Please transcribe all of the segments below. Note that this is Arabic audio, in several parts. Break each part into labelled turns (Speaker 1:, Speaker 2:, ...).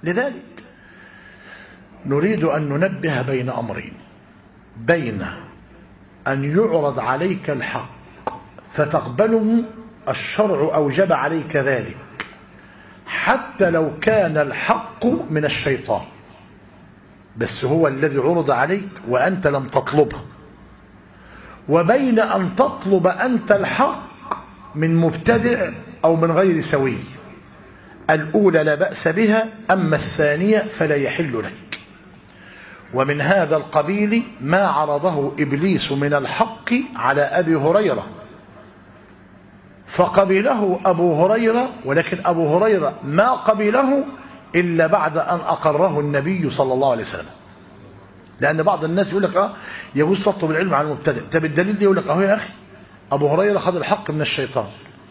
Speaker 1: لذلك نريد أن ننبه بين أمرين: بين أن يعرض عليك الحق فتقبله، الشرع أوجب عليك ذلك حتى لو كان الحق من الشيطان، بس هو الذي عرض عليك وأنت لم تطلبه، وبين أن تطلب أنت الحق من مبتدع أو من غير سوي. الأولى لا بأس بها، أما الثانية فلا يحل لك. ومن هذا القبيل ما عرضه إبليس من الحق على أبي هريرة، فقبله أبو هريرة، ولكن أبو هريرة ما قبله إلا بعد أن أقره النبي صلى الله عليه وسلم. لأن بعض الناس يقول لك يجوز تطلب العلم عن المبتدع. طب الدليل يقول لك يا أخي أبو هريرة خد الحق من الشيطان.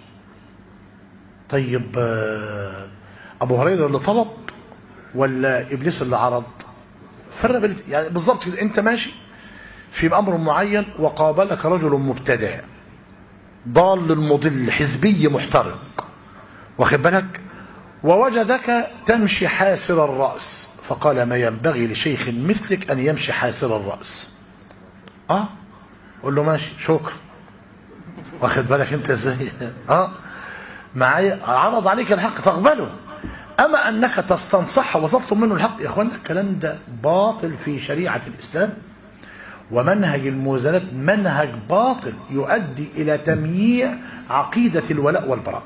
Speaker 1: طيب أبو هريرة اللي طلب ولا إبليس اللي عرض؟ فرق يعني بالضبط كده. أنت ماشي في أمر معين وقابلك رجل مبتدع ضال مضل حزبي محترق، واخد بالك، ووجدك تمشي حاسر الرأس، فقال ما ينبغي لشيخ مثلك أن يمشي حاسر الرأس. قل له ماشي شكرا، واخد بالك انت ازاي؟ معايا، عرض عليك الحق تقبله. اما انك تستنصح وتطلب منه الحق، يا اخوانا الكلام ده باطل في شريعة الاسلام، ومنهج الموازنات منهج باطل يؤدي الى تمييع عقيدة الولاء والبراء.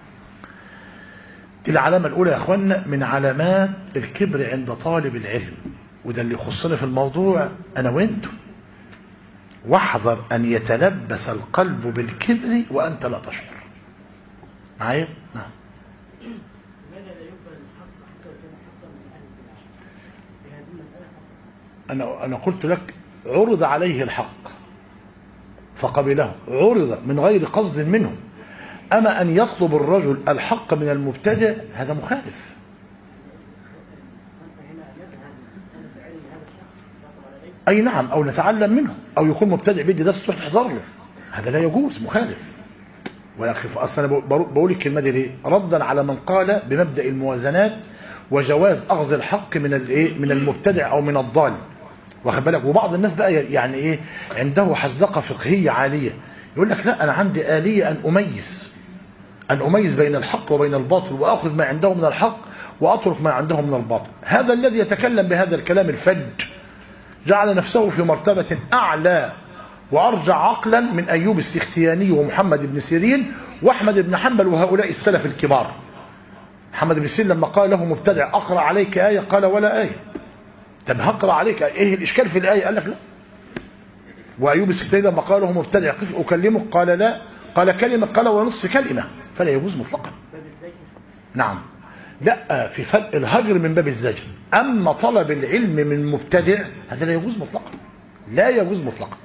Speaker 1: دي العلامة الاولى يا اخوانا من علامات الكبر عند طالب العلم، وده اللي يخصنا في الموضوع انا وانتم. واحذر ان يتلبس القلب بالكبر وانت لا تشعر. معايا؟ نعم.
Speaker 2: لماذا لا يقبل الحق حتى لو كان حقا من اهل البدع؟ في هذه المساله
Speaker 1: انا قلت لك عرض عليه الحق فقبله، عرض من غير قصد منه. اما ان يطلب الرجل الحق من المبتدع هذا مخالف. اي نعم، او نتعلم منه، او يكون مبتدع بيدي درس تروح تحضر له، هذا لا يجوز، مخالف. ولكن اصلا بقول الكلمه دي ليه؟ ردا على من قال بمبدا الموازنات وجواز اخذ الحق من من المبتدع او من الضال، واخد بالك. وبعض الناس بقى يعني عنده حزلقه فقهيه عاليه، يقول لك لا انا عندي آلية ان اميز بين الحق وبين الباطل، واخذ ما عنده من الحق واترك ما عنده من الباطل. هذا الذي يتكلم بهذا الكلام الفج جعل نفسه في مرتبة أعلى وأرجع عقلا من أيوب السختياني ومحمد بن سيرين وأحمد بن حنبل وهؤلاء السلف الكبار. محمد بن سيرين لما قال له مبتدع أقرأ عليك آية، قال ولا آية. طب هقرأ عليك إيه الإشكال في الآية؟ قال لك لا. وأيوب السختياني لما قال له مبتدع قف أكلمك، قال لا. قال كلمة، قال ونصف كلمة، فلا يجوز مطلقا. نعم، لا، في فرق الهجر من باب الزجر. أما طلب العلم من مبتدع هذا لا يجوز مطلقا، لا يجوز مطلقا.